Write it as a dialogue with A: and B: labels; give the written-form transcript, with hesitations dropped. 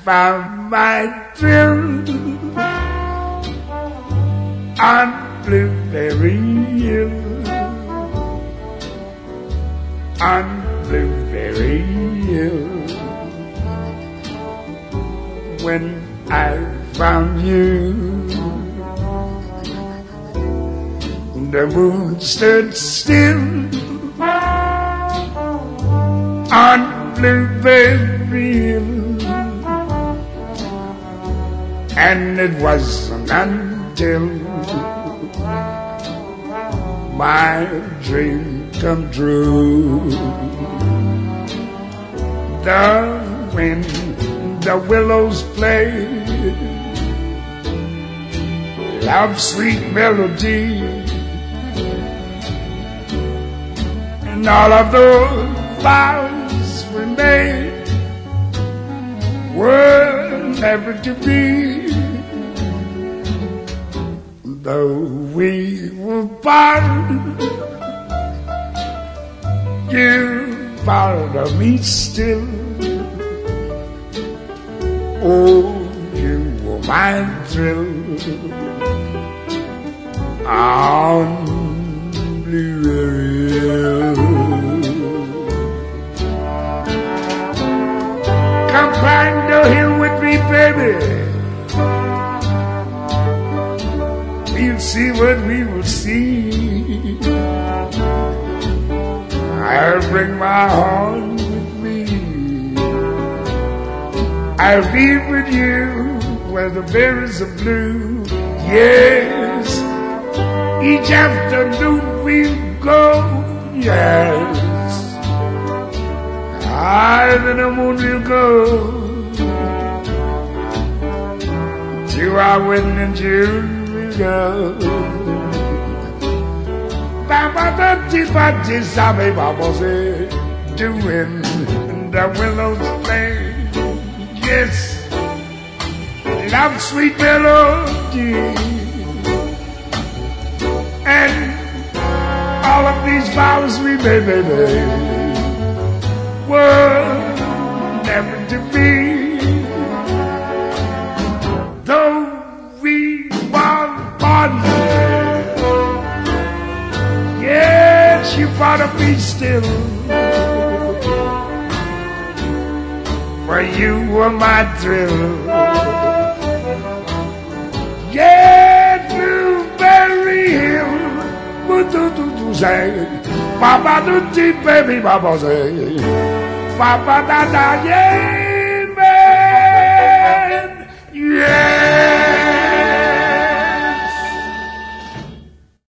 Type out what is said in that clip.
A: found my thrill on Blueberry Hill. On Blueberry Hill. When I found you, the moon stood still on Blueberry Hill. And it wasn't until my dream come true. The wind, the willows play love's sweet melody, and all of those vows we made were never to be. Though we were parted, you part of me still. Oh, you were my thrill on Blueberry Hill. Come climb the hill with me, baby. We'll see what we will see. I'll bring my horn with me. I'll be with you where the berries are blue. Yes, each afternoon we'll go. Yes, higher than the moon we'll go to our wedding in June. Ba-ba-da-dee-ba-dee, sabe babose, doing the willows play. Yes, love sweet melody, and all of these vows we made, baby, were never to be. Though we were yes, you part of me still, for you were my thrill. Yeah, Blueberry Hill, do say, Papa do deep baby, Papa say, Papa da da, yeah, man, yeah.